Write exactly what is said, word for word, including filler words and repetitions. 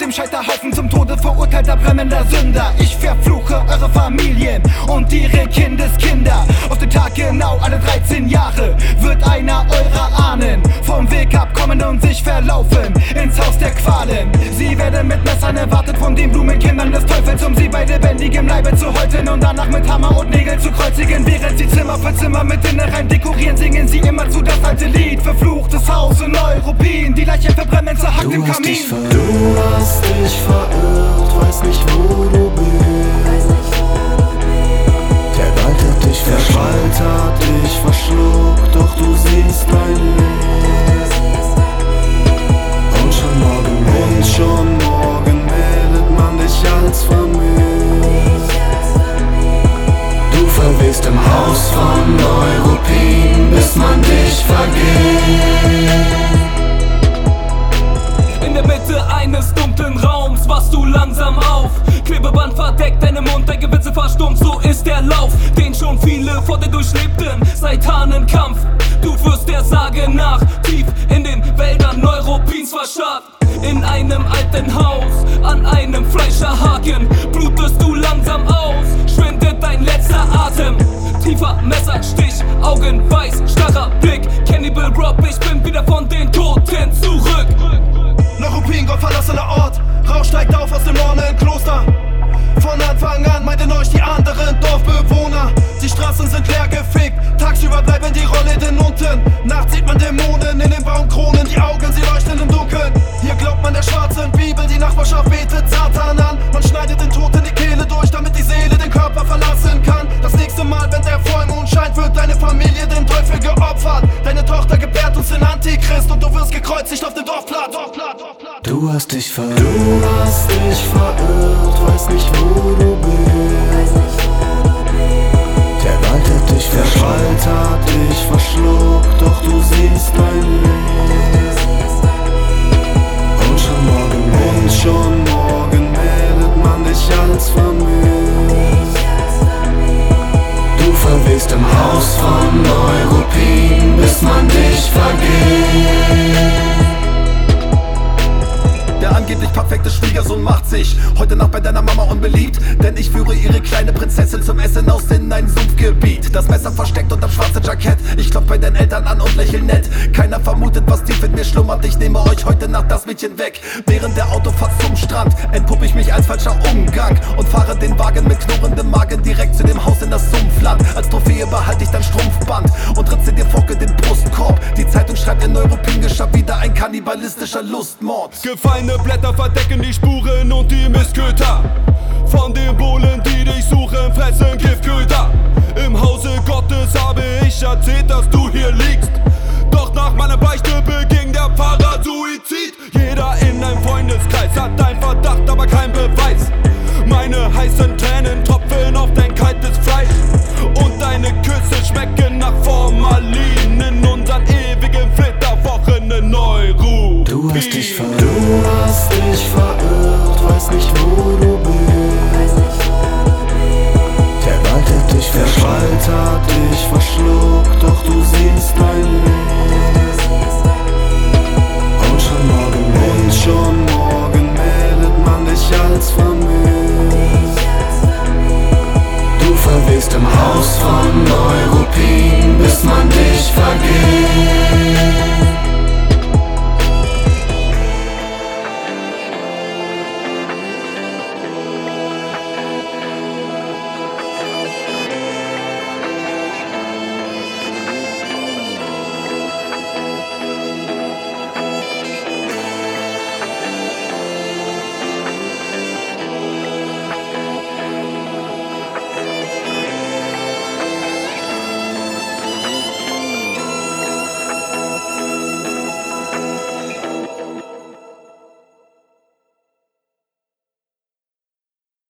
dem Scheiterhaufen zum Tode verurteilter brennender Sünder. Ich verfluche eure Familien und ihre Kindeskinder. Auf den Tag genau alle dreizehn Jahre wird einer eurer Ahnen vom Weg abkommen und sich verlaufen ins Haus der Qualen. Sie werden mit Messern erwartet von den Blumenkindern des Teufels, um sie bei lebendigem Leibe zu häuten und danach mit Hammer und Nägel zu kreuzigen. Während sie Zimmer für Zimmer mit Innereien dekorieren, singen sie immer zu das alte Lied. Verfluchtes Haus in Neuruppin, die Leichen verbrennen zerhackt im Kamin. Du hast dich verirrt, weiß nicht wo du bist. Der Wald hat dich verschwallt, hat dich verschluckt, doch du siehst mein Licht. Und schon morgen, und schon morgen meldet man dich als vermisst. Du verwehst im Haus von Neuruppin, bis man dich vergisst. In der Mitte eines dunklen Raums wachst du langsam auf. Klebeband verdeckt deinen Mund, dein Gewitze verstummt, so ist der Lauf, den schon viele vor dir durchlebten, seit Hahnenkampf. Du wirst der Sage nach, tief in den Wäldern Neuruppins verscharrt. In einem alten Haus, an einem Fleischerhaken, blutest du langsam aus, schwindet dein letzter Atem. Tiefer Messerstich, Augen weiß, starrer Blick, Cannibal Rob, ich bin wieder von den Toten zurück. Neuruppin, gottverlassener Ort, Rauch steigt auf aus dem Nonnenkloster. Von Anfang an meinten euch die anderen Dorfbewohner, die Straßen sind leer gefickt, tagsüber bleiben die Rollläden unten. Nachts sieht man Dämonen in den Baumkronen, die Augen, sie leuchten im Dunkeln. Hier glaubt man der schwarzen Bibel, die Nachbarschaft betet Satan an. Man schneidet den Toten die Kehle durch, damit die Seele den Körper verlassen kann. Das nächste Mal, wenn der Vollmond scheint, wird deine Familie dem Teufel geopfert. Deine Tochter gebärt uns den Antichrist und du wirst gekreuzigt auf dem Dorfplatz. Du hast dich verirrt, du hast dich verirrt, weiß nicht wo du bist. Der Wald hat dich verschwallt, hat dich verschluckt, doch du siehst mein Licht. Und schon morgen, und schon morgen meldet man dich als vermisst. Du verwehst im Haus von Neuruppin, bis man dich vergisst. Der angeblich perfekte Schwiegersohn macht sich heute Nacht bei deiner Mama unbeliebt, denn ich führe ihre kleine Prinzessin zum Essen aus in ein Sumpfgebiet. Das Messer versteckt unterm schwarzen Jackett, ich klopf bei deinen Eltern an und lächel nett. Keiner vermutet, was tief in mir schlummert, ich nehme euch heute Nacht das Mädchen weg. Während der Autofahrt zum Strand entpuppe ich mich als falscher Umgang und fahre den Wagen mit knurrendem Magen direkt zu dem Haus in das Sumpfland. Als Trophäe behalte ich dein Strumpfband und ritze dir Focke den Brustkorb. Die Zeitung schreibt, in Neuruppin geschah wieder ein kannibalistischer Lustmord. Gefallene Blätter verdecken die Spuren und die Missköter von den Bullen, die dich suchen, fressen Giftköder. Im Hause Gottes habe ich erzählt, dass du hier liegst, doch nach meiner Beichte beging der Pfarrer Suizid. Jeder in deinem Freundeskreis hat einen Verdacht, aber kein Beweis. Meine heißen Tränen tropfen auf dein kaltes Fleisch und deine Küsse schmecken nach Formalin in unseren ewigen Flitterwochen in Neuruppin. Du hast dich verirrt, du hast dich verirrt, weiß nicht wo